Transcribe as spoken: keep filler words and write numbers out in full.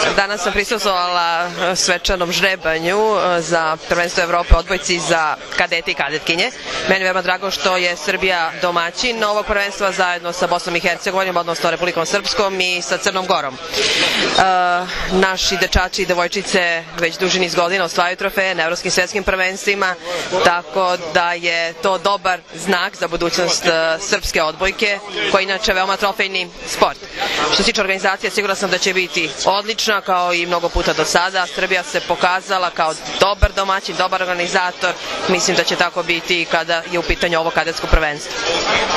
Danas sam prisustvovala svečanom žrebanju za prvenstvo Evrope odbojci za kadete i kadetkinje. Meni je veoma drago što je Srbija domaćin ovog prvenstva zajedno sa Bosnom i Hercegovinom, odnosno Republikom Srpskom i sa Crnom Gorom. Naši dečači i devojčice već duži niz godina osvajaju trofeje na evropskim svetskim prvenstvima, tako da je to dobar znak za budućnost srpske odbojke, koja je inače veoma trofejni sport. Što se tiče organizacije, sigurna sam da će biti odlična, kao i mnogo puta do sada. Srbija se pokazala kao dobar domaćin, dobar organizator. Mislim da će tako biti i kada je u pitanju ovo kadetsko prvenstvo.